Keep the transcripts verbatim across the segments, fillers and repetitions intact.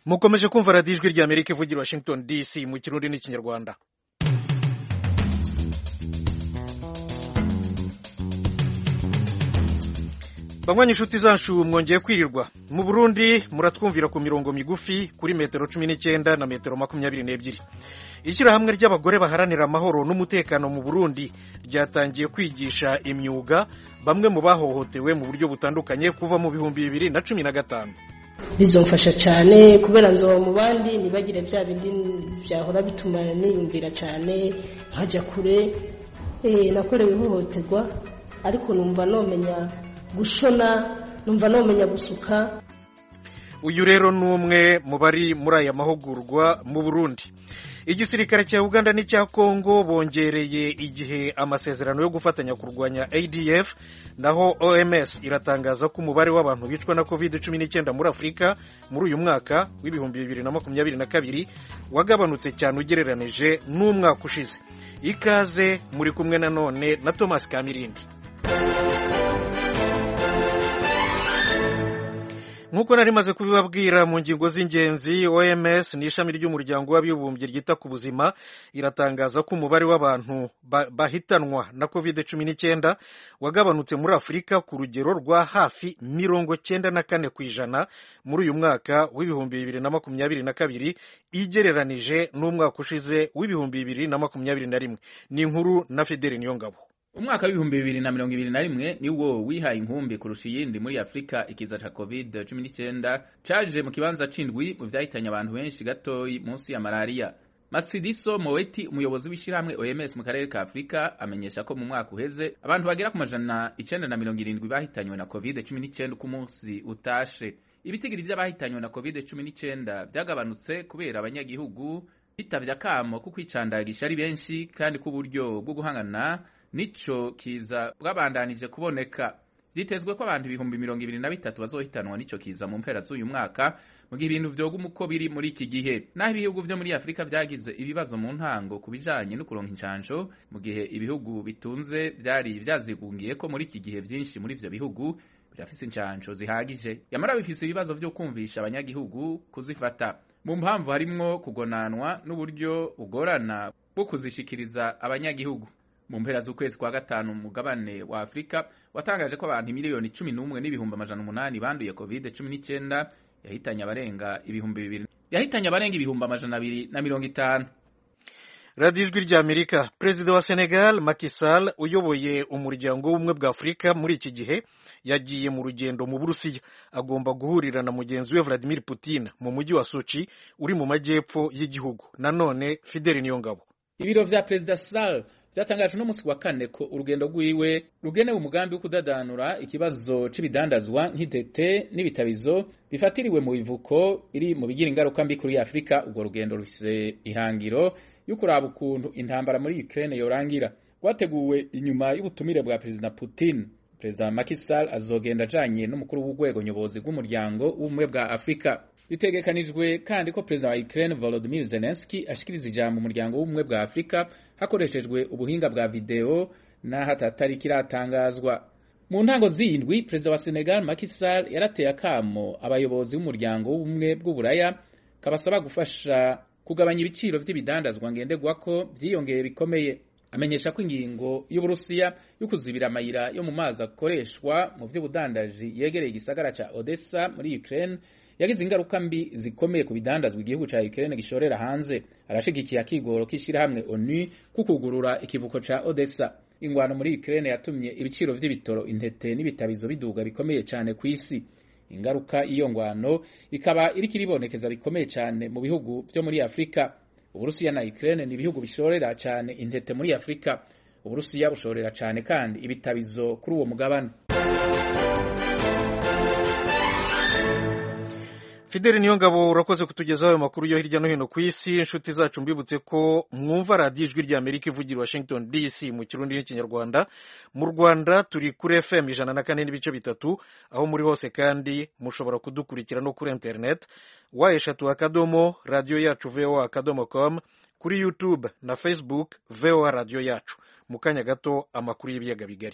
mukomeje kumva radiyo ijwi rya Amerika ivugira Washington D C mu kirundi n'ikinyarwanda. Bamwanya inshuti zacu mwongeye kwirirwa. Mu Burundi muratwumvira ku mirongo migufi kuri metero cumi n'icyenda na metero makumyabiri n'ebyiri. Ishyirahamwe ry'abagore baharanira amahoro n'umutekano mu Burundi ryatangiye kwigisha imyuga bamwe mu bahohotewe mu buryo butandukanye kuva mu bihumbi bibiri na cumi na gatanu. Bizomfasha cyane kubera nzo mu bandi nibagire bya bindi byahora bituma niyumvira cyane nkajya kure eh nakorewe ihohoterwa ariko numva nomenya gushona numva nomenya gusuka. Uyu rero numwe mu bari muri aya mahugurwa mu Burundi. Igisirikare cya Uganda n'icya Kongo bongereye igihe amasezerano yo gufatanya kurwanya A D F, naho O M S iratangaza ko umubare w'abantu bicwa na covid cumi n'icyenda muri Afurika muri uyu mwaka w'ibihumbi bibiri na makumyabiri na kabiri wagabanutse cyane ugereranije n'umwaka ushize. Ikaze muri kumwe na none na Thomas Kamirindi. Nkuko nari maze kubibabwira mu ngingo z'ingenzi, O M S ni ishami ry'umuryango w'abibumbye ryita ku buzima iratangaza ko umubare w'abantu bahitanwa na covid cumi n'icyenda wagabanutse muri Afurika ku rugero rwa hafi mirongo cyenda na kane ku ijana muri uyu mwaka w'ibihumbi bibiri na makumyabiri na kabiri igereranije n'umwaka ushize w'ibihumbi bibiri na makumyabiri na rimwe. Ni inkuru na Fideli Niyongabo. Umwaka w'ibihumbi bibiri na mirongo ibiri na rimwe ni wo wihaye inkumbi kurusha iyindi muri Afrika. Ikiza ca covid cumi n'icyenda caje mu kibanza c'indwi mu vyahitanye abantu benshi gatoyi munsi ya malaria. Masidiso Moweti, umuyobozi w'ishyirahamwe O M S mu karere ka Afrika, amenyesha ko mu mwaka uheze abantu bagera ku majana icenda na mirongo irindwi bahitanywe na covid cumi n'icyenda ku munsi utashe. Ibitigiri vy'abahitanywe na covid cumi n'icyenda vyagabanutse kubera abanyagihugu bitavye akamo ko kwicandagisha ari benshi kandi ku buryo bwo guhangana nico kiza bwabandanije kuboneka. Vyitezwe ko abantu ibihumbi mirongo ibiri na bitatu bazohitanwa nico kiza mu mpera z'uyu mwaka mu gihe ibintu vyoguma uko biri muri iki gihe. Naho ibihugu vyo muri Afrika vyagize ibibazo mu ntango kubijanye no kuronka incanco, mu gihe ibihugu bitunze vyari vyazigungiye ko muri iki gihe vyinshi muri ivyo bihugu birafise incanco zihagije, yamara bifise ibibazo vyo kumvisha abanyagihugu kuzifata. Mu mpamvu harimwo kugonanwa n'uburyo bugorana bwo kuzishikiriza abanyagihugu. Mu mpera z'ukwezi kwa gatanu mugabane wa Afrika watangaje ko abantu miliyoni cumi n'umwe n'ibihumbi amajana umunani banduye covid cumi n'icyenda, yahitanye abarenga ibihumbi bibiri yahitanye abarenga ibihumbi amajana abiri na mirongo itanu. Radio Ijwi rya Amerika. Perezida wa Senegal Macky Sall uyoboye umuryango w'ubumwe bwa Afrika muri iki gihe yagiye mu rugendo mu Burusiya. Agomba guhurira na mugenzi we Vladimir Putin mu mujyi wa Sochi uri mu majyepfo y'igihugu. Nanone Fideli Niyongabo. Ibiro vya Perezida Sall vyatangaje no musi wa kane ko urugendo rwiwe rugenewe umugambi wo kudadanura ikibazo c'ibidandazwa nk'intete n'ibitabizo bifatiriwe mu bivuko biri mu bigira ingaruka mbi kuri Afrika. Ubwo rugendo rufise ihangiro yo kuraba ukuntu intambara muri Ukraine yorangira. Rwateguwe inyuma y'ubutumire bwa Perezida Putin. Perezida Macky Sall azogenda ajanye n'umukuru w'urwego nyobozi rw'umuryango w'ubumwe bwa Afrika. Bitegekanijwe kandi ko Perezida wa Ukraine Volodymyr Zelensky ashikiriza ijambo mu muryango w'ubumwe bwa Afrika hakoreshejwe ubuhinga bwa video na hatatari kiratangazwa. Mu ntango z'indwi, Perezida wa Senegal Macky Sall yarateye akamo abayobozi b'umuryango w'ubumwe bw'Uburaya kabasaba gufasha kugabanya ibiciro vy'ibidandazwa ngenderwako vyiyongeye bikomeye. Amenyesha ko ingingo y'Uburusiya yo kuzibira amayira yo mu mazi akoreshwa mu vy'ubudandaji yegereye igisagara ca Odessa muri Ukraine yagize ingaruka mbi zikomeye ku bidandazwa igihugu ca Ukraine gishorera hanze. Arashigikiye akigoro k'ishirahamwe ONU kukugurura ikivuko ca Odessa. Ingwano muri Ukraine yatumye ibiciro vy'ibitoro, intete n'ibitabizo biduga bikomeye cyane ku isi. Ingaruka iyo ngwano ikaba iri kiribonekeza bikomeye cyane mu bihugu vyo muri Afrika. Uburusiya na Ukraine ni ibihugu bishorera cyane intete muri Afrika. Uburusiya bushorera cyane kandi ibitabizo kuri uwo mugabane. Fideli Niyongabo, urakoze kutugezaho ayo makuru yo hirya no hino ku isi. Inshuti zacu mbibutse ko mwumva Radio Ijwi rya Amerika ivugira Washington D C mu kirundi n'ikinyarwanda. Mu Rwanda turi kuri F M ijana na kane n'ibice bitatu, aho muri hose kandi mushobora kudukurikira no kuri internet wa eshatu akadomo radio yacu v o a akadomo com, kuri YouTube na Facebook V O A radio yacu. Mu kanya gato amakuru y'ibiyaga bigari.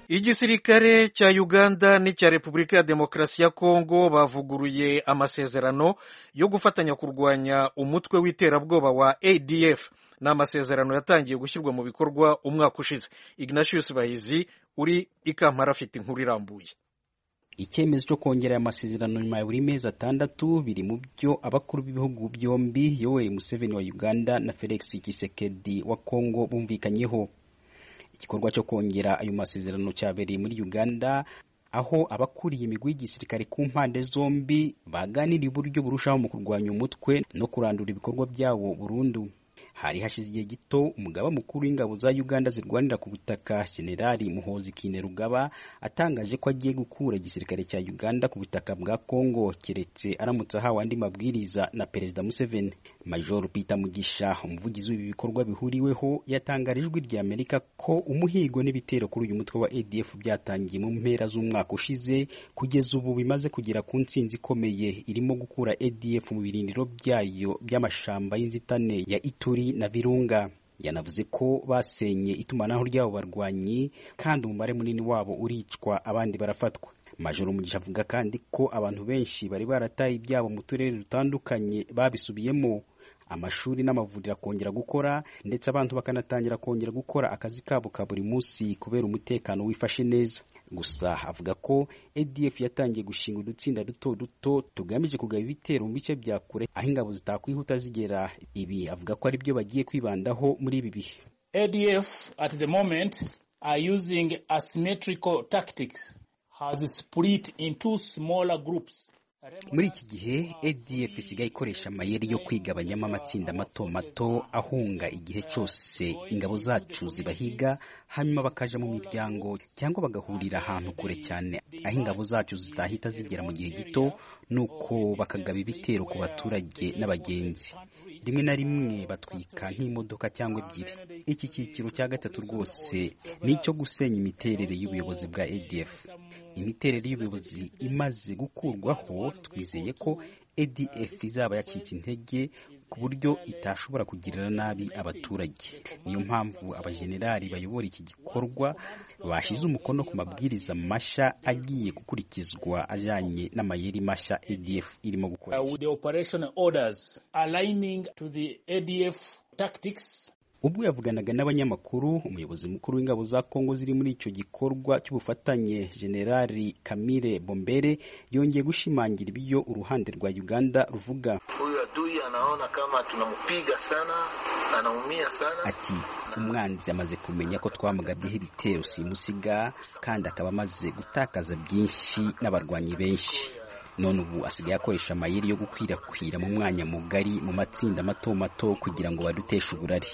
igisirikare cya Uganda n'icya Repubulika ya Demokarasi ya Kongo bavuguruye amasezerano yo gufatanya kurwanya umutwe w'iterabwoba wa A D F. Ni amasezerano yatangiye gushyirwa mu bikorwa umwaka ushize. Ignatius Bahizi uri i Kampala afite inkuru irambuye. Icyemezo cyo kongera aya masezerano nyuma ya buri mezi atandatu biri mu byo abakuru b'ibihugu byombi Yoweri Museveni wa Uganda na Felix Tshisekedi wa Kongo bumvikanyeho. Igikorwa cyo kongera ayo masezerano cyabereye muri Uganda, aho abakuriye imigwi y'igisirikare ku mpande zombi baganiriye uburyo burushaho mu kurwanya umutwe no kurandura ibikorwa byawo burundu. Hari hashize igihe gito umugaba mukuru w'ingabo za Uganda zirwanira ku butaka Generali Muhoozi Kainerugaba atangaje ko agiye gukura igisirikare cya Uganda ku butaka bwa Kongo keretse aramutse ahawe andi mabwiriza na Perezida Museveni. Major Peter Mugisha, umuvugizi w'ibi bikorwa bihuriweho, yatangarije ijwi rya Amerika ko umuhigo n'ibitero kuri uyu mutwe wa A D F byatangiye mu mpera z'umwaka ushize, kugeza ubu bimaze kugera ku ntsinzi ikomeye irimo gukura A D F mu birindiro byayo by'amashamba y'inzitane ya Ituri na Virunga. Yanavuze ko basenye itumanaho ryabo barwanyi kandi umubare munini wabo uricwa abandi barafatwa. Major Mugisha avuga kandi ko abantu benshi bari barataye ibyabo mu turere dutandukanye babisubiyemo, amashuri n'amavuriro akongera gukora, ndetse abantu bakanatangira kongera gukora akazi kabo ka buri munsi kubera umutekano wifashe neza. Gusa avuga ko A D F yatangiye gushinga udutsinda duto duto tugamije kugaba ibitero mu bice bya kure aho ingabo zitakwihuta zigera. Ibi avuga ko ari byo bagiye kwibandaho muri ibi bihe. A D F at the moment are using asymmetrical tactics, has split into smaller groups. Muri iki gihe A D F isigaye ikoresha amayeri yo kwigabanyamo amatsinda mato mato ahunga igihe cyose ingabo zacu zibahiga, hanyuma bakaja mu miryango cyangwa bagahurira ahantu kure cyane aho ingabo zacu zitahita zigera mu gihe gito, nuko bakagaba ibitero ku baturage n'abagenzi. Rimwe na rimwe batwika nk'imodoka cyangwa ebyiri. Iki cyiciro cya gatatu rwose ni icyo gusenya imiterere y'ubuyobozi bwa A D F. Imiterere y'ubuyobozi imaze gukurwaho, twizeye ko A D F izaba yacitse intege ku buryo itashobora kugirira nabi abaturage. Niyo mpamvu abajenerali bayobora iki gikorwa bashize umukono ku mabwiriza masha agiye gukurikizwa ajanye n'amayeri masha A D F irimo gukora. Uh, with the operational orders aligning to the A D F tactics. Ubwo yavuganaga n'abanyamakuru, umuyobozi mukuru w'ingabo za Kongo ziri muri icyo gikorwa cy'ubufatanye Generali Kamile Bombere yongeye gushimangira ibyo uruhande rwa Uganda ruvuga. Huyu adui anaona kama tunamupiga sana, anaumia sana. Ati umwanzi amaze kumenya ko twamugabyeho ibitero simusiga kandi akaba amaze gutakaza byinshi n'abarwanyi benshi. None ubu asigaye akoresha amayeri yo gukwirakwira mu mwanya mugari mu matsinda mato mato kugira ngo baduteshe uburari.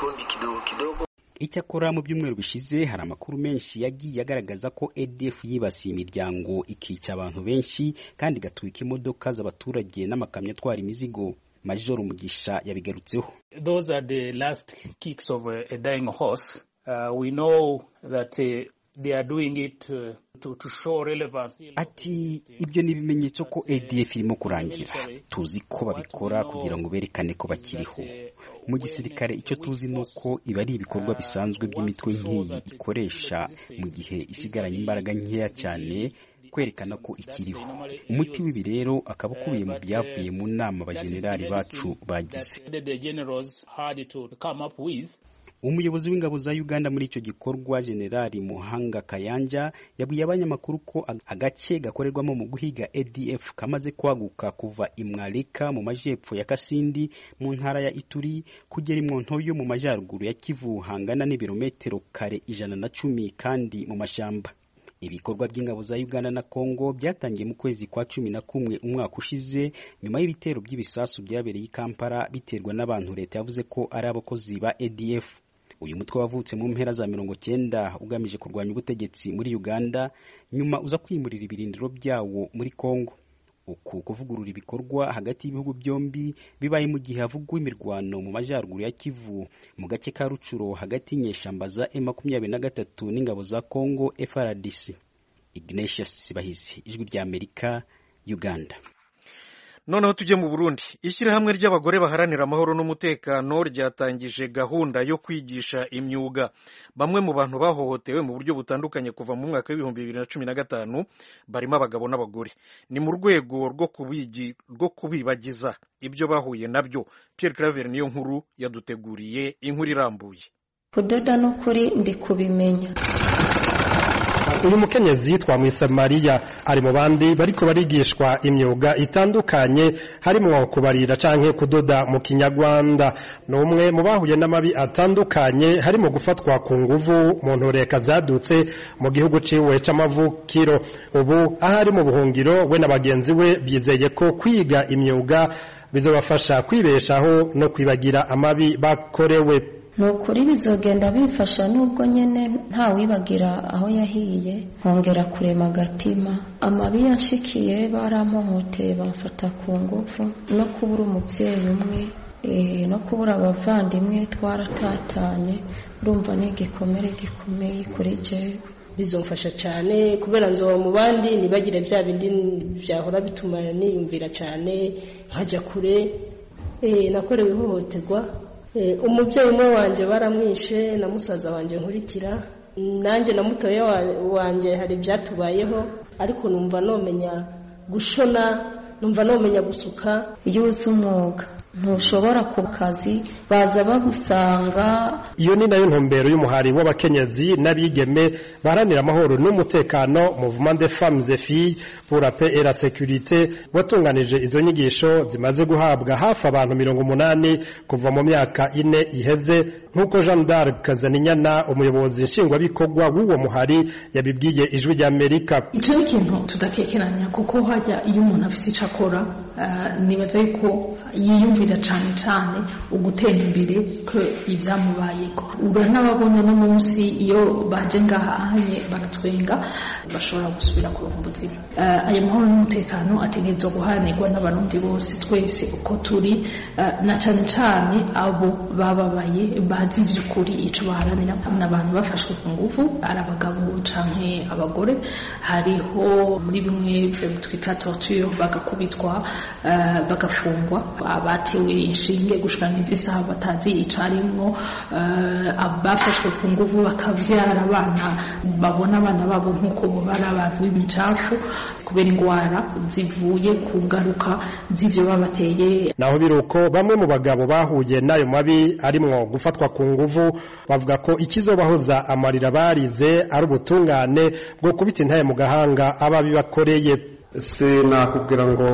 Icyakora mu byumweru bishize hari amakuru menshi yagiye agaragaza ko A D F yibasiye imiryango ikica abantu benshi kandi igatwika imodoka z'abaturage n'amakamyo atwara imizigo. Major Mugisha yabigarutseho. Those are the last kicks of a, a dying horse. Uh, we know that uh, they are doing it uh, to, to show relevance. Ati ibyo ni ibimenyetso ko A D F irimo kurangira. Tuzi ko babikora kugira ngo berekane ko bakiriho. Mu gisirikare icyo tuzi nuko iba ari ibikorwa bisanzwe by'imitwe nk'iyi ikoresha mu gihe isigaranye imbaraga nkeya cyane kwerekana ko ikiriho. Umuti w'ibi rero akaba ukubiye mu byavuye mu nama abajenerali bacu bagize. Umuyobozi w'ingabo za Uganda muri icyo gikorwa Generali Muhanga Kayanja yabwiye abanyamakuru ko agace gakorerwamo mu guhiga A D F kamaze kwaguka kuva Imwalika mu majepfo ya Kasindi mu ntara ya Ituri kugera Imwontoyo mu majyaruguru ya Kivu hangana n'ibirometero kare ijana na cumi kandi mu mashamba. Ibikorwa by'ingabo za Uganda na Kongo byatangiye mu kwezi kwa cumi na kumwe umwaka ushize nyuma y'ibitero by'ibisasu byabereye i Kampala biterwa n'abantu leta yavuze ko ari abakozi ba A D F. Uyu mutwe wavutse mu mpera za mirongo cyenda ugamije kurwanya ubutegetsi muri Uganda, nyuma uza kwimurira ibirindiro byawo muri Kongo. Uku kuvugurura ibikorwa hagati y'ibihugu byombi bibaye mu gihe havugwa imirwano mu majyaruguru ya Kivu mu gace ka Rucuro hagati y'inyeshamba za M makumyabiri na gatatu n'ingabo za Kongo F A R D C. Ignatius Bahizi, Ijwi rya Amerika, Uganda. noneho tujye mu Burundi. Ishyirahamwe ry'abagore baharanira amahoro n'umutekano ryatangije gahunda yo kwigisha imyuga bamwe mu bantu bahohotewe mu buryo butandukanye kuva mu mwaka w'ibihumbi bibiri na cumi na gatanu, barimo abagabo n'abagore. Ni mu rwego rwo kubigi rwo kubibagiza ibyo bahuye nabyo. Pierre Claver niyo nkuru yaduteguriye inkuru irambuye. Kudoda no kuri ndi kubimenya. Uyu mukenyezi twamwise Maria ari mu bandi bariko barigishwa imyuga itandukanye harimo kubarira canke kudoda mu Kinyarwanda. Numwe mu bahuye n'amabi atandukanye harimo gufatwa ku nguvu mu ntoreka zadutse mu gihugu ciwe c'amavukiro. Ubu ahari mu buhungiro we na bagenzi we bizeye ko kwiga imyuga bizobafasha kwibeshaho no kwibagira amabi bakorewe. Nukuri bizogenda bifasha nubwo nyene nta wibagira aho yahiye, nkongera kurema agatima. Amabi yanshikiye baramuhoteye bamfata ku ngufu, no kubura umuvyeyi umwe e, no kubura abavandimwe twaratatanye. Urumva ni igikomere gikomeye kuri jewe. Bizomfasha cyane kubera nzo mu bandi nibagire bya bindi byahora bituma niyumvira cyane nkajya kure. E, nakorewe ihohoterwa. Umubyeyi umwe wanje baramwishe na musaza wanje nkurikira, nanjye na mutoya wanje hari byatubayeho, ariko numva nomenya gushona, numva nomenya gusuka. Yuze umwuga ntushobora ku kazi baza bagusanga. Iyo ni nayo ntumbero y'umuhari w'abakenyezi n'abigeme baharanira amahoro n'umutekano Mouvement des Femmes et Filles pour la Paix et la Sécurité watunganije izo nyigisho zimaze guhabwa hafi abantu mirongo umunani kuva mu myaka ine iheze, nk'uko Jean d'Arc Kazaninyana umuyobozi nshingwabikorwa w'uwo muhari yabibwiye Ijwi ry'Amerika. Ico ni ikintu tudakekeranya kuko hajya iyo umuntu afise ico akora uh, nibaza yuko yiyumvira cane cane ugutera imbere ko ivyamubayeko. Uranababona no munsi iyo baje ngahanye baratwenga bashobora gusubira ku ubuzima. Uh, ayo mahoro n'umutekano ategerezwa guhanirwa n'abarundi bose twese uko turi, uh, na cane cane abo bababaye bazi vy'ukuri ico baharanira. N'abantu bafashwe ku nguvu ari abagabo canke abagore, hariho muri bimwe twita torture bagakubitwa, uh, bagafungwa, abatewe inshinge gushikana ivy'isaha batazi icarimwo, uh, abafashwe ku nguvu bakavyara abana babona abana babo nk'uko bo bari abantu b'imicafu kubera ingwara zivuye ku ngaruka z'ivyo babateye. Naho biruko bamwe mu bagabo bahuye nayo mabi arimwo gufatwa ku nguvu bavuga ko ikizobahoza amarira barize ari ubutungane bwo kubita intaye mu gahanga ababi bakoreye. Se nakubwira ngo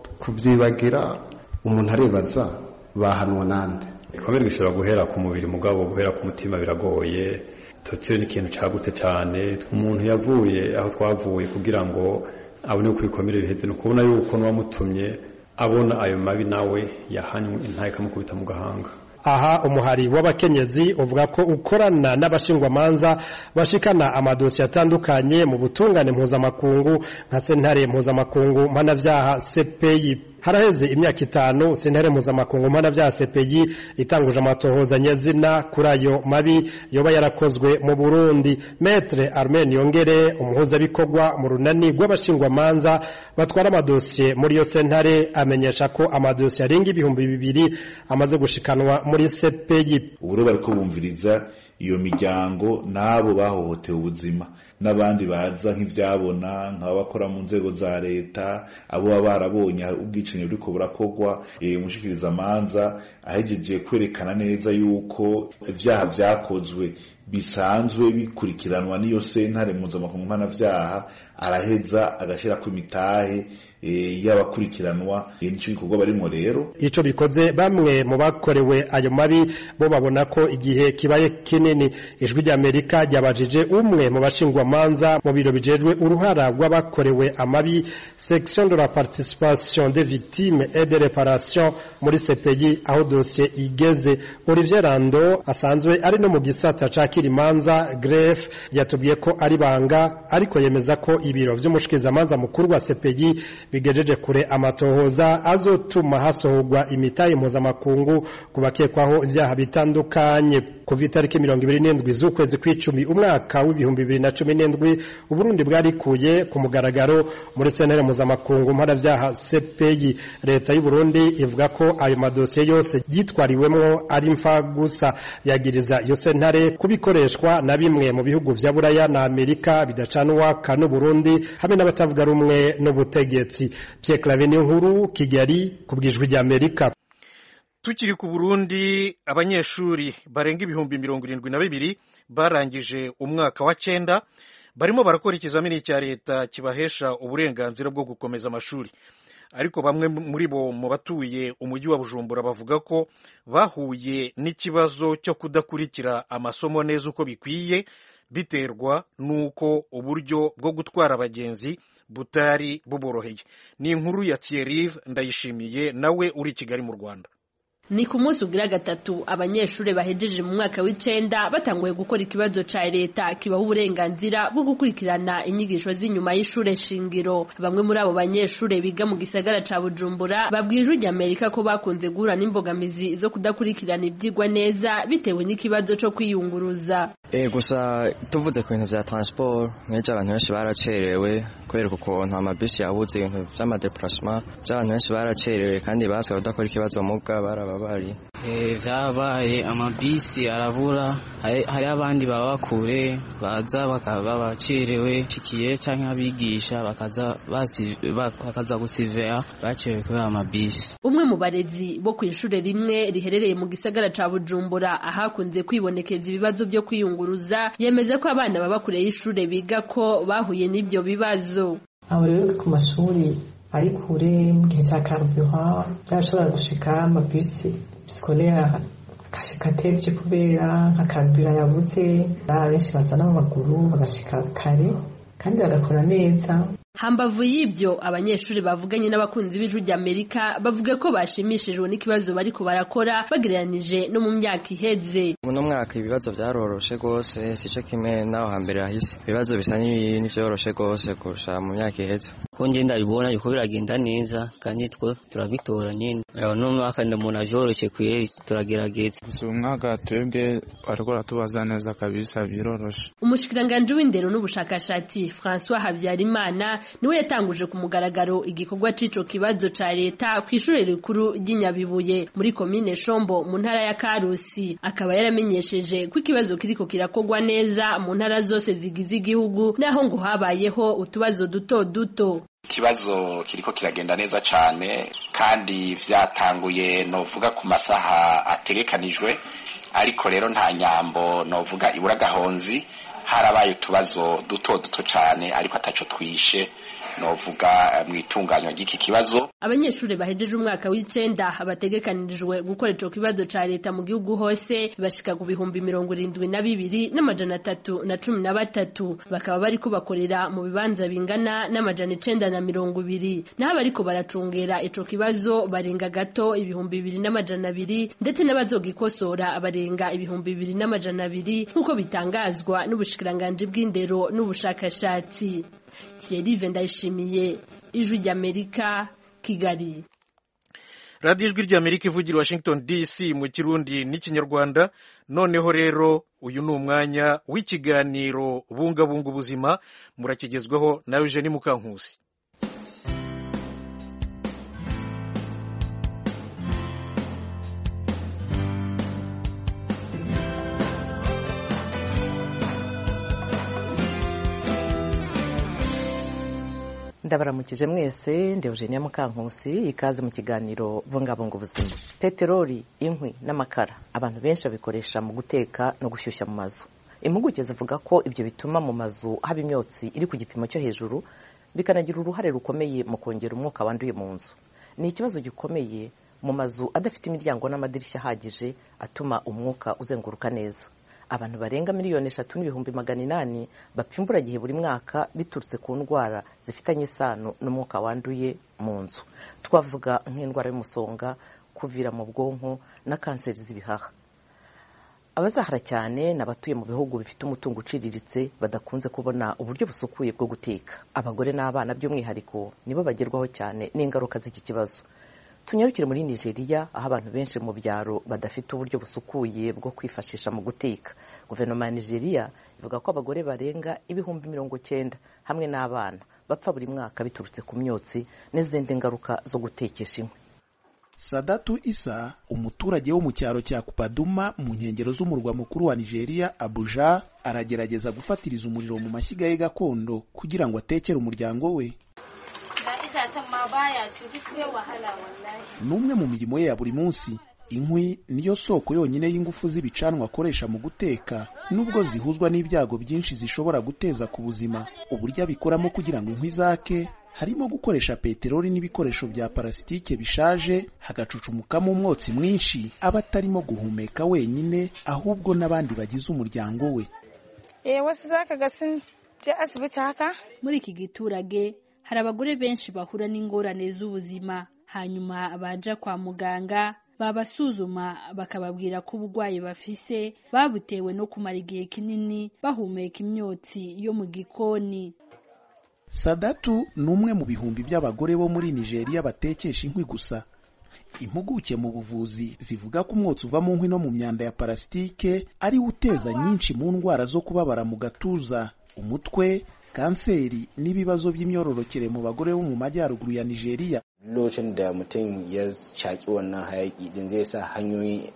kuvyibagira umuntu arebaza bahanwa nande. Ikomere gishobora guhera ku mubiri mugabo guhera ku mutima biragoye. Torture ni ikintu cagutse cyane. Umuntu yavuye aho twavuye kugira ngo abone uko ikomere biheze, no kubona yuko n'uwamutumye abona ayo mabi nawe yahanywe intaye kamukubita mu gahanga. Aha umuhari w'abakenyezi uvuga ko ukorana n'abashingwamanza bashikana amadosiye atandukanye mu butungane mpuzamakungu nka sentare mpuzamakungu mpanavyaha C P I. Haraheze imyaka itanu sentare mpuzamakungu mpanavyaha C P I itanguje amatohoza nyezina kuri ayo mabi yoba yarakozwe mu Burundi. Maître Armen Yongere umuhuza bikorwa mu runani rw'abashingwamanza batwara amadosiye muri yo sentare amenyesha ko amadosiye arenga ibihumbi bibiri amaze gushikanwa muri C P I. Uburo bariko bumviriza iyo miryango nabo bahohotewe ubuzima n'abandi baza nk'ivyabona nk'abakora mu nzego za leta, abo barabonye ubwicanyi buriko burakogwa, umushikiriza manza ahejeje kwerekana neza yuko ivyaha vyakozwe bisanzwe bikurikiranwa n'iyo sentare mpuzamakungu mpanavyaha, araheza agashira ku mitahe e, y'abakurikiranwa n'icyo bikorwa barimo. Rero ico bikoze bamwe mu bakorewe ayo mabi bo babona ko igihe kibaye kinini. Ijwi ry'Amerika ryabajije umwe mu bashingwa manza mu biro bijejwe uruhara rw'abakorewe amabi section de la participation des victimes et de réparation muri C P I aho dossier igeze. Olivier Rando asanzwe ari no mu gisata ca bacira imanza gref yatubwiye ko ari banga ariko yemeza ko ibiro vy'umushikizamanza mukuru wa C P I bigejeje kure amatohoza azotuma hasohorwa imitahe mpuzamakungu ku bakekwaho ivyaha bitandukanye. Kuva itariki mirongo ibiri n'indwi z'ukwezi kw'icumi umwaka w'ibihumbi bibiri na cumi n'indwi Uburundi bwarikuye ku mugaragaro muri sentare mpuzamakungu mpanavyaha C P I. Leta y'u Burundi ivuga ko ayo madosiye yose yitwariwemwo ari mfa gusa, yagiriza iyo sentare kubikoreshwa na bimwe mu bihugu vya Buraya na Amerika bidacanwa kanu Burundi hamwe n'abatavuga rumwe n'ubutegetsi. Pierre Claver Nkuru, Kigali, kubwijwi rya Amerika. Tukiri ku Burundi, abanyeshuri barenga ibihumbi mirongo irindwi na bibiri barangije umwaka wa cyenda barimo barakora ikizamini cya leta kibahesha uburenganzira bwo gukomeza amashuri, ariko bamwe muri bo mu batuye umujyi wa Bujumbura bavuga ko bahuye n'ikibazo cyo kudakurikira amasomo neza uko bikwiye biterwa n'uko uburyo bwo gutwara abagenzi butari buboroheye. Ni inkuru ya Thierry Ndayishimiye nawe uri Kigali mu Rwanda. Ni ku munsi ugira gatatu abanyeshure bahejeje mu mwaka w'icenda batanguye gukora ikibazo ca leta kibaho uburenganzira bwo gukurikirana inyigisho z'inyuma y'ishure shingiro. Bamwe muri abo banyeshure biga mu gisagara ca Bujumbura babwijwe rya Amerika ko bakunze guhura n'imbogamizi zo kudakurikirana ivyigwa neza bitewe n'ikibazo co kwiyunguruza. Eh gusa tuvuze ku bintu vya transport nkeje abantu benshi baracerewe kubera kuko nta mabisi yabuze ibintu vy'amadeplacement by'abantu benshi baracerewe kandi baswe badakora ikibazo mu bwa baraba bari eh vyabaye amabisi arabura, hari abandi baba kure baza bakaba bacerewe cikiye canke abigisha bakaza basi bakaza gusivera bacerewe kubera amabisi. Umwe mu barezi bo kw'ishure rimwe riherereye mu gisagara ca Bujumbura ahakunze kwibonekeza ibibazo byo kwiyunguruza yemeza ko abana baba kure y'ishure biga ko bahuye n'ibyo bibazo. Abo rero ku mashuri ari kure mu gihe cya carburant byashobora gushika amabisi scolaire akashika tevye kubera nka carburant yabuze, abenshi bazana amaguru bagashika kare kandi bagakora neza. Hambavu y'ibyo abanyeshuri bavuganye n'abakunzi b'ijwi rya Amerika bavuga ko bashimishijwe n'ikibazo bariko barakora bagereranije no mu myaka iheze. Muno mwaka ibibazo byaroroshe gose sico kimwe naho hambere hahise, ibibazo bisa n'ivyoroshe gose kurusha mu myaka iheze. Konje ndabibona yuko biragenda neza kandi two turabitora nyine. No mwaka ndamuna vyoroshe kuye turagerageza. Umwaka twebwe bariko tubaza neza kabisa biroroshe. Umushikiranganje w'indero n'ubushakashatsi François Habyarimana niwe yatanguje ku mugaragaro igikorwa cico kibazo ca leta kw'ishure rikuru ry'Inyabibuye muri komine Shombo mu ntara ya Karusi. Akaba yaramenyesheje ko ikibazo kiriko kirakogwa neza mu ntara zose zigize igihugu naho ngo habayeho utubazo duto duto. Ikibazo kiriko kiragenda neza cane kandi vyatanguye novuga ku masaha ategekanijwe, ariko rero nta nyambo novuga ibura gahonzi, harabaye utubazo duto duto cane ariko ataco twishe novuga mwitunganywa ry'iki kibazo. Abanyeshure bahejeje umwaka w'icenda abategekanirijwe gukora ico kibazo ca leta mu gihugu hose bashika ku bihumbi mirongo irindwi na bibiri n'amajana atatu na cumi na batatu, bakaba bariko bakorera mu bibanza bingana n'amajana icenda na mirongo ibiri, naho bariko baracungera ico kibazo barenga gato ibihumbi bibiri n'amajana abiri, ndetse n'abazogikosora barenga ibihumbi bibiri n'amajana abiri nk'uko bitangazwa n'ubushikiranganje bw'indero n'ubushakashatsi. Thierry Ndayishimiye, Ijwi ry'Amerika, Kigali. Radio Ijwi ry'Amerika ivugira Washington D C mu Kirundi n'Ikinyarwanda. Noneho rero uyu ni umwanya w'ikiganiro bungabunga ubuzima, murakigezweho na Eugenie Mukankusi. Ndabaramukije mwese, ndi Eugenie Mukankusi, ikaze mu kiganiro bungabunga ubuzima. Peteroli, inkwi n'amakara abantu benshi babikoresha mu guteka no gushyushya mu mazu. Impuguke zivuga ko ibyo bituma mu mazu haba imyotsi iri ku gipimo cyo hejuru, bikanagira uruhare rukomeye mu kongera umwuka wanduye mu nzu. Ni ikibazo gikomeye mu mazu adafite imiryango n'amadirishya ahagije atuma umwuka uzenguruka neza. Abantu barenga miliyoni eshatu n'ibihumbi magana inani bapfa imburagihe buri mwaka biturutse ku ndwara zifitanye isano n'umwuka wanduye mu nzu. Twavuga nk'indwara y'umusonga, kuvira mu bwonko na kanseri z'ibihaha. abazahara cyane n'abatuye mu bihugu bifite umutungo uciriritse badakunze kubona uburyo busukuye bwo guteka. Abagore n'abana by'umwihariko nibo bagerwaho cyane n'ingaruka z'iki kibazo. Tunyarukire muri Nigeria aho abantu benshi mu byaro badafite uburyo busukuye bwo kwifashisha mu guteka. Guverinoma ya Nigeria ivuga ko abagore barenga ibihumbi mirongo cyenda hamwe n'abana bapfa buri mwaka biturutse ku myotsi n'izindi ngaruka zo gutekesha inkwi. Sadatu Isa, umuturage wo mu cyaro cya Kupaduma mu nkengero z'umurwa mukuru wa Nigeria Abuja, aragerageza gufatiriza umuriro mu mashyiga ye gakondo kugira ngo atekere umuryango we. N'umwe mu mirimo ye ya buri munsi. Inkwi niyo soko yonyine y'ingufu z'ibicanwa akoresha mu guteka, nubwo zihuzwa n'ibyago byinshi zishobora guteza ku buzima. Uburyo abikoramo kugira ngo inkwi zake harimo gukoresha peteroli n'ibikoresho bya parasitike bishaje, hagacucumukamo umwotsi mwinshi aba atarimo guhumeka wenyine, ahubwo n'abandi bagize umuryango we. Muri iki giturage hari abagore benshi bahura n'ingorane z'ubuzima, hanyuma abaja kwa muganga babasuzuma bakababwira ko uburwayi bafise babutewe no kumara igihe kinini bahumeka imyotsi yo mu gikoni. Sadatu ni umwe mu bihumbi by'abagore bo muri Nigeria batekesha inkwi gusa. Impuguke mu buvuzi zivuga ko umwotsi uva mu nkwi no mu myanda ya parasitike ari uteza nyinshi mu ndwara zo kubabara mu gatuza, umutwe, kanseri n'ibibazo by'imyororokere mu bagore bo mu majyaruguru ya Nigeria. Lokacin da mutum ya caki wannan hayaki din zai sa hanyoyi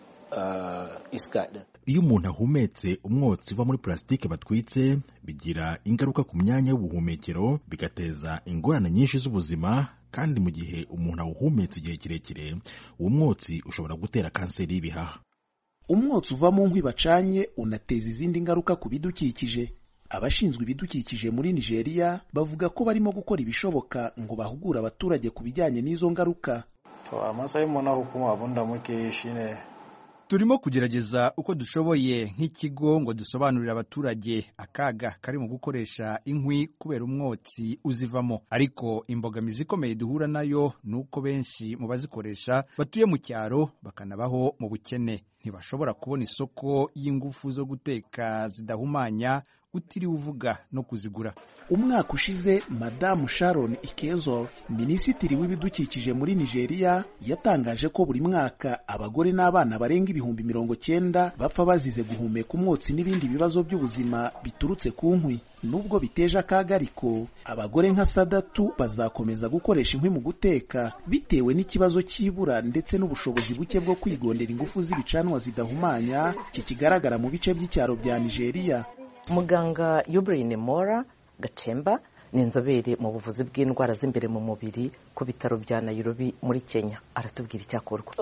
iska din. Iyo umuntu ahumetse umwotsi uva muri plastike batwitse bigira ingaruka ku myanya y'ubuhumekero, bigateza ingorane nyinshi z'ubuzima, kandi mu gihe umuntu awuhumetse igihe kirekire uwo mwotsi ushobora gutera kanseri y'ibihaha. Umwotsi uva mu nkwi bacanye unateza izindi ngaruka ku bidukikije. Abashinzwe ibidukikije muri Nigeria bavuga ko barimo gukora ibishoboka ngo bahugure abaturage ku bijyanye n'izo ngaruka. To amasayi mu na hukuma abunda muke shine turimo kugerageza uko dushoboye nk'ikigo ngo dusobanurire abaturage akaga kari mu gukoresha inkwi kubera umwotsi uzivamo, ariko imbogamizi ikomeye duhura nayo nuko benshi mu bazikoresha batuye mu cyaro bakanabaho mu bukene, ntibashobora kubona isoko y'ingufu zo guteka zidahumanya utiriwe uvuga no kuzigura. Umwaka ushize Madamu Sharon Ikezo, minisitiri w'ibidukikije muri Nigeria, yatangaje ko buri mwaka abagore n'abana barenga ibihumbi mirongo cyenda bapfa bazize guhumeka umwotsi n'ibindi bibazo by'ubuzima biturutse ku nkwi. Nubwo biteje akaga ariko abagore nka Sadatu bazakomeza gukoresha inkwi mu guteka bitewe n'ikibazo cy'ibura ndetse n'ubushobozi buke bwo kwigondera ingufu z'ibicanwa zidahumanya kikigaragara mu bice by'icyaro bya Nigeria. Muganga Yubrine Mora Gatemba ni inzobere mu buvuzi bw'indwara z'imbere mu mubiri ku bitaro bya Nairobi muri Kenya, aratubwira icyakorwa.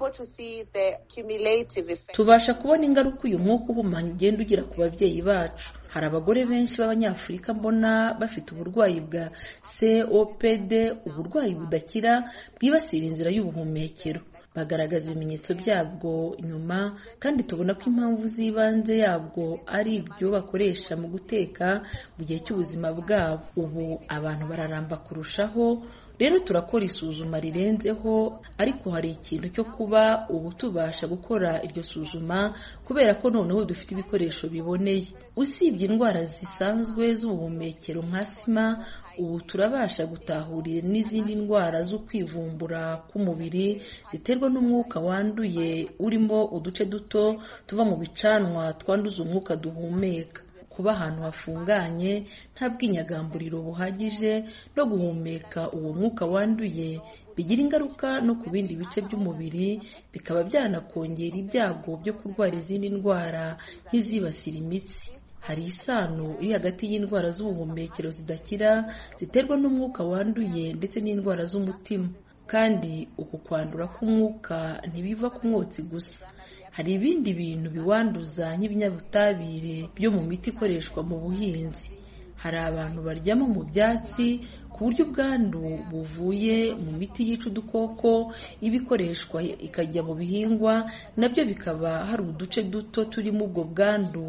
Tubasha kubona ingaruka uyu mwuka uhumanya ugenda ugira ku babyeyi bacu. Hari abagore benshi b'Abanyafurika mbona bafite uburwayi bwa C O P D, uburwayi budakira bwibasira inzira y'ubuhumekero. Bagaragaza ibimenyetso byabwo nyuma, kandi tubona ko impamvu z'ibanze yabwo ari ibyo bakoresha mu guteka mu gihe cy'ubuzima bwabo. Ubu abantu bararamba kurushaho, rero turakora isuzuma rirenzeho, ariko hari ikintu cyo kuba ubu tubasha gukora iryo suzuma kubera ko noneho dufite ibikoresho biboneye. Usibye indwara zisanzwe z'ubuhumekero nka asima, ubu turabasha gutahurira n'izindi ndwara zo kwivumbura k'umubiri ziterwa n'umwuka wanduye urimo uduce duto tuva mu bicanwa twanduza umwuka duhumeka. Kuba ahantu hafunganye, nta bwinyagamburiro buhagije no guhumeka uwo mwuka wanduye bigira ingaruka no ku bindi bice by'umubiri, bikaba byanakongera ibyago byo kurwara izindi ndwara nk'izibasira imitsi. Hari isano iri hagati y'indwara z'ubuhumekero zidakira ziterwa n'umwuka wanduye ndetse n'indwara z'umutima. Kandi uku kwandura k'umwuka ntibiva ku mwotsi gusa. Hari ibindi bintu biwanduza nk'ibinyabutabire byo mu miti ikoreshwa mu buhinzi. Hari abantu baryama mu byatsi ku buryo ubwandu buvuye mu miti yica udukoko iba ikoreshwa ikajya mu bihingwa, nabyo bikaba hari uduce duto turimo ubwo bwandu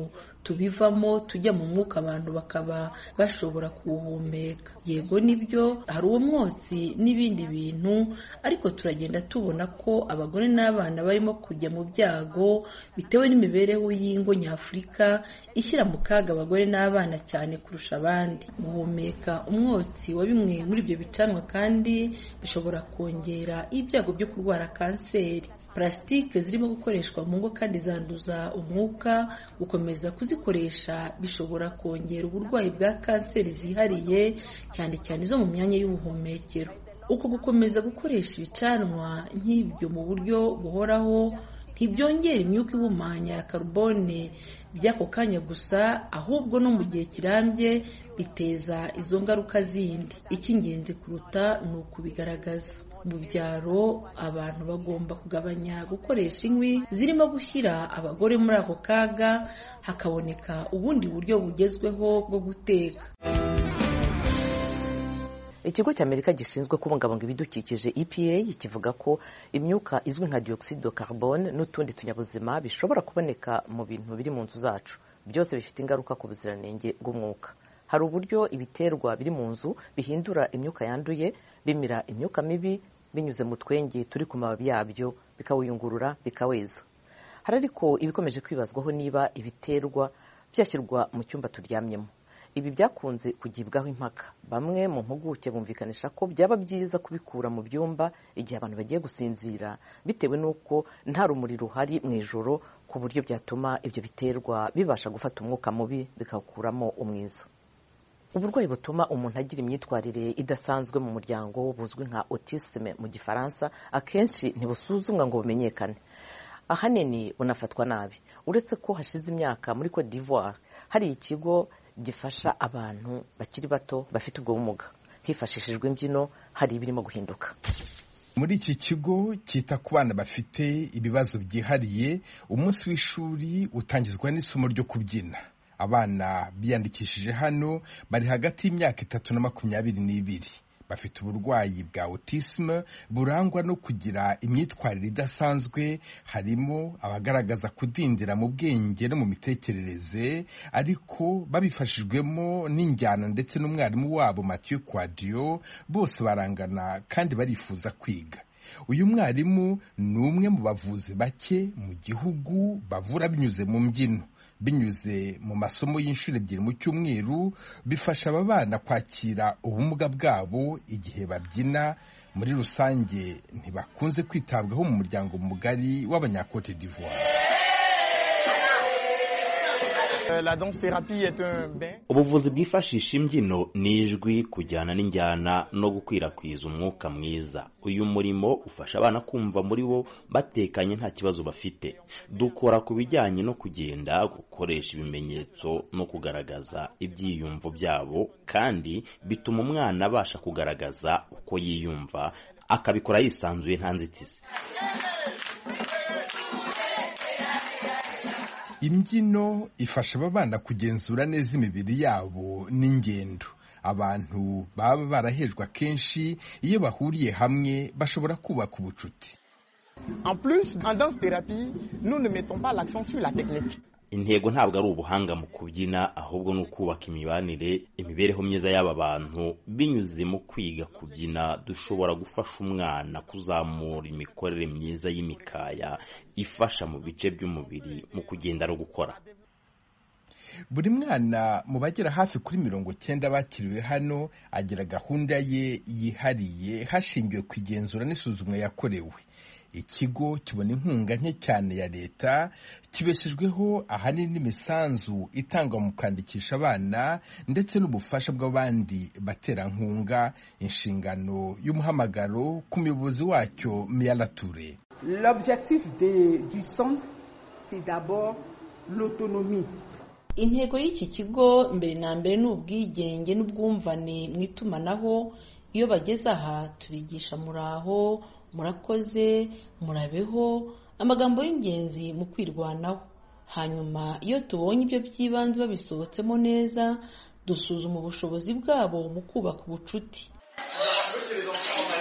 tubivamo tujya mu mwuka abantu bakaba bashobora kuwuhumeka. Yego nibyo hari uwo mwotsi n'ibindi bintu, ariko turagenda tubona ko abagore n'abana barimo kujya mu byago bitewe n'imibereho y'ingo nyafurika ishyira mu kaga abagore n'abana cyane kurusha abandi. Guhumeka umwotsi wa bimwe muri ibyo bicanwa kandi bishobora kongera ibyago byo kurwara kanseri. Plastique zirimo gukoreshwa mu ngo kandi zanduza umwuka, gukomeza kuzikoresha bishobora kongera uburwayi bwa kanseri zihariye cyane cyane zo mu myanya y'ubuhumekero. Uko gukomeza gukoresha ibicanwa nk'ibyo mu buryo buhoraho ntibyongera imyuka ihumanya ya carbone by'ako kanya gusa, ahubwo no mu gihe kirambye biteza izo ngaruka zindi. Icy'ingenzi kuruta ni ukubigaragaza. Mu byaro abantu bagomba kugabanya gukoresha inkwi zirimo gushyira abagore muri ako kaga, hakaboneka ubundi buryo bugezweho bwo guteka. Ikigo cy'Amerika gishinzwe kubungabunga ibidukikije E P A kivuga ko imyuka izwi nka dioxide de carbone n'utundi tunyabuzima bishobora kuboneka mu bintu biri mu nzu zacu, byose bifite ingaruka ku buziranenge bw'umwuka. Hari uburyo ibiterwa biri mu nzu bihindura imyuka yanduye, bimira imyuka mibi binyuze mu twenge turi ku mababi yabyo, bikawuyungurura bikaweza. Hari ariko ibikomeje kwibazwaho niba ibiterwa byashyirwa mu cyumba turyamyemo. Ibi byakunze kugibwaho impaka. Bamwe mu mpuguke bumvikanisha ko byaba byiza kubikura mu byumba igihe abantu bagiye gusinzira, bitewe n'uko nta rumuri ruhari mu ijoro, ku buryo byatuma ibyo biterwa bibasha gufata umwuka mubi bikawukuramo umwiza. Uburwayi butuma umuntu agira imyitwarire idasanzwe mu muryango buzwi nka autisme mu gifaransa akenshi ntibusuzumwa ngo bumenyekane. Ahanini bunafatwa nabi. Uretse ko hashize imyaka muri Cote d'Ivoire hari ikigo gifasha abantu bakiri bato bafite ubwo bumuga. Hifashishijwe imbyino hari ibirimo guhinduka. Muri iki kigo cyita ku bana bafite ibibazo byihariye, umunsi w'ishuri utangizwa n'isomo ryo kubyina. Abana biyandikishije hano bari hagati y'imyaka itatu na makumyabiri n'ibiri. Bafite uburwayi bwa autisme burangwa no kugira imyitwarire idasanzwe, harimo abagaragaza kudindira mu bwenge no mu mitekerereze, ariko babifashijwemo n'injyana ndetse n'umwarimu wabo Mathieu Quadio, bose barangana kandi barifuza kwiga. Uyu mwarimu ni umwe mu bavuzi bake mu gihugu bavura binyuze mu mbyino. Binyuze mu masomo y'inshuro ebyiri mu cyumweru, bifasha aba bana kwakira ubumuga bwabo igihe babyina. Muri rusange ntibakunze kwitabwaho mu muryango mugari w'Abanyakote d'Ivoire. Ubuvuzi bwifashisha imbyino n'ijwi kujyana n'injyana no gukwirakwiza umwuka mwiza. Uyu murimo ufasha abana kumva muri bo batekanye nta kibazo bafite. Dukora ku bijyanye no kugenda, gukoresha ibimenyetso no kugaragaza ibyiyumvo byabo, kandi bituma umwana abasha kugaragaza uko yiyumva, akabikora yisanzuye nta nzitizi. Imbyino ifasha aba bana kugenzura neza imibiri yabo n'ingendo. Abantu baba barahejwe akenshi iyo bahuriye hamwe bashobora kubaka ubucuti. En plus, en danse thérapie, nous ne mettons pas l'accent sur la technique. Intego ntabwo ari ubuhanga mu kubyina, ahubwo no kubaka imibanire, imibereho myiza y'aba bantu. Binyuze mu kwiga kubyina dushobora gufasha umwana kuzamura imikorere myiza y'imikaya ifasha mu bice by'umubiri mu kugenda no gukora. Buri mwana mu bagera hafi kuri mirongo cyenda bakiriwe hano agira gahunda ye yihariye hashingiwe ku igenzura n'isuzumwa yakorewe. Ikigo kibona inkunga nke cyane ya leta, kibeshejweho ahanini n'imisanzu itangwa mu kwandikisha abana ndetse n'ubufasha bw'abandi baterankunga. Inshingano y'umuhamagaro ku muyobozi wacyo Miala Touré. L'objectif de du centre, c'est d'abord l'autonomie. Intego y'iki kigo mbere na mbere ni ubwigenge n'ubwumvane mu itumanaho. Iyo bageze aha tubigisha muraho, murakoze, murabeho, amagambo y'ingenzi mu kwirwanaho. Hanyuma iyo tubonye ibyo by'ibanze babisohotsemo neza, dusuzuma ubushobozi bwabo mu kubaka ubucuti.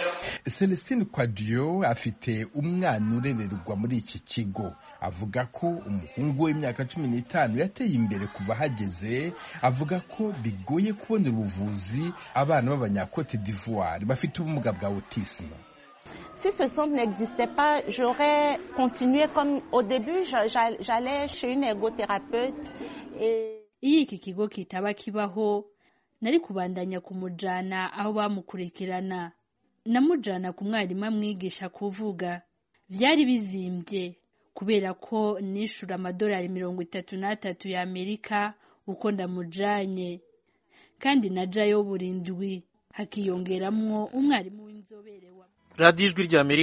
Celestine Quadio afite umwana urererwa muri iki kigo. Avuga ko umuhungu w'imyaka cumi n'itanu yateye imbere kuva hageze. Avuga ko bigoye kubona ubuvuzi abana b'Abanyakote d'Ivoire bafite ubumuga bwa autisme. Si ce centre n'existait pas, j'aurais continué comme au début, j'allais chez une ergothérapeute. Iyo iki kigo kitaba kibaho, nari kubandanya kumujana aho bamukurikirana. Namujana ku mwarimu amwigisha kuvuga. Vyari bizimbye kubera ko nishura amadolari mirongo itatu n'atatu ya Amerika uko ndamujanye. Kandi najayo burindwi hakiyongeramwo umwarimu w'inzobere wa Radio Ijwi ry'Amerika